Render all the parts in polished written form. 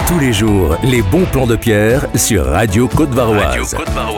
Tous les jours, les bons plans de Pierre sur Radio Côte-Varoise.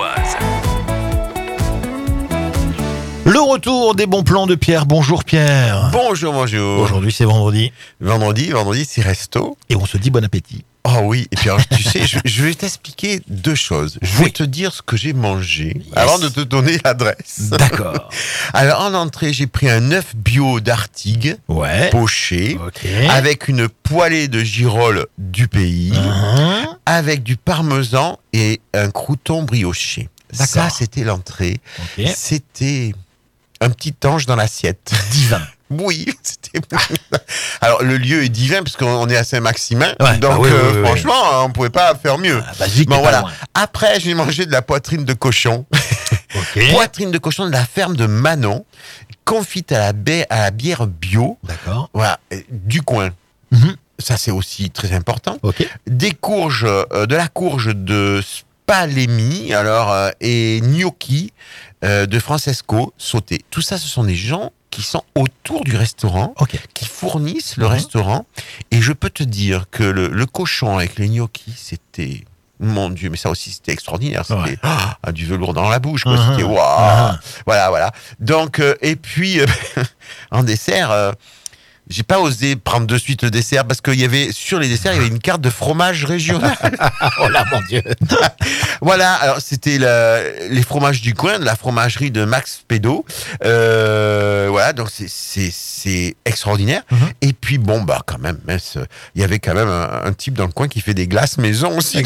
Le retour des bons plans de Pierre. Bonjour Pierre. Bonjour. Aujourd'hui c'est vendredi. Vendredi, c'est resto. Et on se dit bon appétit. Oh oui, et puis alors, tu sais, je vais t'expliquer deux choses. Je vais te dire ce que j'ai mangé avant de te donner l'adresse. D'accord. Alors en entrée, j'ai pris un œuf bio d'Artigues, poché, avec une poêlée de girolles du pays, avec du parmesan et un crouton brioché. D'accord. Ça, c'était l'entrée. C'était un petit ange dans l'assiette. Divin. Oui, c'était. Alors le lieu est divin parce qu'on est à Saint-Maximin, donc franchement, on pouvait pas faire mieux. Bon voilà. Après, j'ai mangé de la poitrine de cochon. Poitrine de cochon de la ferme de Manon, confite à la bière bio. D'accord. Voilà, du coin. Ça c'est aussi très important. Des courges, de la courge de Spalemi, et gnocchi de Francesco sauté. Tout ça, ce sont des gens qui sont autour du restaurant, qui fournissent le restaurant. Et je peux te dire que le cochon avec les gnocchis, c'était... Mon Dieu, mais ça aussi, c'était extraordinaire. C'était du velours dans la bouche, quoi. C'était waouh. Voilà. Donc, et puis, en dessert... j'ai pas osé prendre de suite le dessert parce qu'il y avait, sur les desserts, il y avait une carte de fromage régional. Oh là, mon Dieu. Voilà, alors c'était les fromages du coin, de la fromagerie de Max Pédo. Voilà, donc c'est extraordinaire. Et puis bon, quand même, il y avait quand même un type dans le coin qui fait des glaces maison aussi.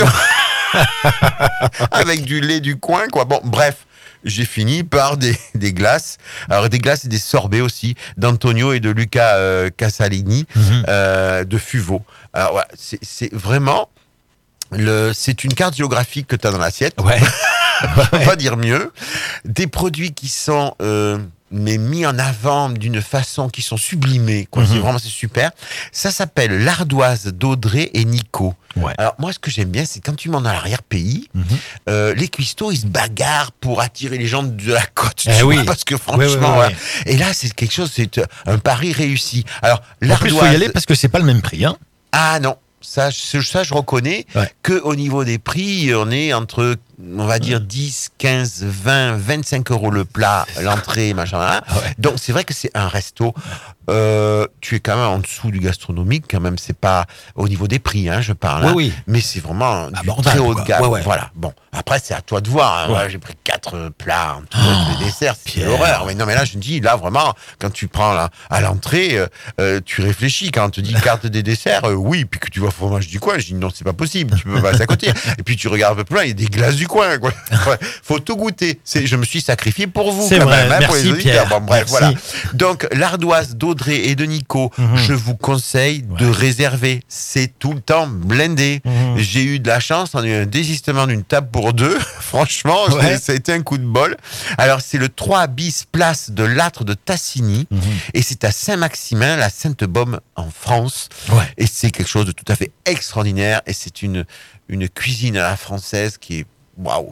Avec du lait du coin, quoi. Bon, bref. J'ai fini par des glaces. Alors, des glaces et des sorbets aussi, d'Antonio et de Luca Casalini, de Fuvo. Alors, voilà, c'est vraiment... c'est une carte géographique que tu as dans l'assiette. On peut pas dire mieux. Des produits qui sont... mais mis en avant d'une façon qui sont sublimés, quoi. C'est super. Ça s'appelle l'ardoise d'Audrey et Nico. Alors moi, ce que j'aime bien, c'est quand tu montes dans l'arrière-pays, les cuistots, ils se bagarrent pour attirer les gens de la côte, parce que franchement, et là, c'est quelque chose, c'est un pari réussi. Alors l'ardoise, en plus, faut y aller parce que c'est pas le même prix, hein. Ah non. Ça, je reconnais qu'au niveau des prix, on est entre, on va dire, 10, 15, 20, 25 euros le plat, l'entrée, machin. Donc, c'est vrai que c'est un resto. Tu es quand même en dessous du gastronomique, quand même. C'est pas au niveau des prix, je parle. Mais c'est vraiment du très haut de gamme. Voilà. Bon. Après, c'est à toi de voir. Moi, j'ai pris 4 plats, des desserts, c'est l'horreur. Mais non, mais là, je me dis, là, vraiment, quand tu prends à l'entrée, tu réfléchis. Quand on te dit carte des desserts, puis que tu vois fromage du coin, je dis non, c'est pas possible. Tu peux passer à côté. Et puis, tu regardes un peu plus loin, il y a des glaces du coin, quoi. Faut tout goûter. Je me suis sacrifié pour vous, c'est quand vrai. même, Merci, pour les auditeurs. Pierre. Bon, bref, voilà. Donc, l'ardoise d'Audrey et de Nico, je vous conseille de réserver. C'est tout le temps blindé. J'ai eu de la chance, on a eu un désistement d'une table pour 2. Franchement, ça a été un coup de bol. Alors, c'est le 3 bis place de l'Âtre de Tassigny. Et c'est à Saint-Maximin, la Sainte-Baume, en France. Et c'est quelque chose de tout à fait extraordinaire. Et c'est une cuisine à la française qui est... Waouh.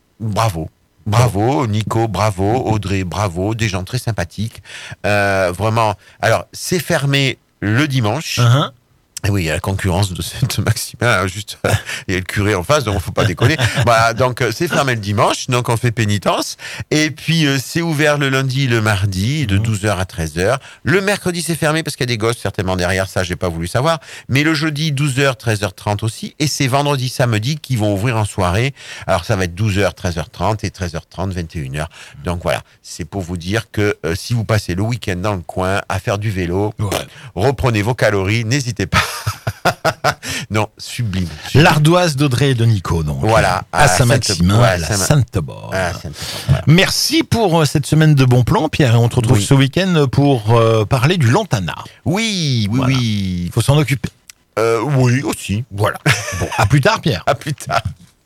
Bravo, Nico, bravo, Audrey, bravo, des gens très sympathiques. Vraiment. Alors, c'est fermé le dimanche. Et oui, il y a la concurrence de Saint-Maximin, juste, il y a le curé en face, donc il ne faut pas déconner. Donc, c'est fermé le dimanche, donc on fait pénitence. Et puis, c'est ouvert le lundi et le mardi, de 12h à 13h. Le mercredi, c'est fermé parce qu'il y a des gosses certainement derrière, ça, j'ai pas voulu savoir. Mais le jeudi, 12h, 13h30 aussi. Et c'est vendredi, samedi qui vont ouvrir en soirée. Alors, ça va être 12h, 13h30 et 13h30, 21h. Donc, voilà. C'est pour vous dire que si vous passez le week-end dans le coin à faire du vélo, reprenez vos calories, n'hésitez pas. Non, sublime. L'ardoise d'Audrey et de Nico, donc. Voilà. À Saint-Maximin, à la Sainte-Baume. Merci pour cette semaine de bons plans, Pierre. Et on te retrouve ce week-end pour parler du lantana. Oui. Il faut s'en occuper. Oui, aussi. Voilà. Bon, à plus tard, Pierre. À plus tard.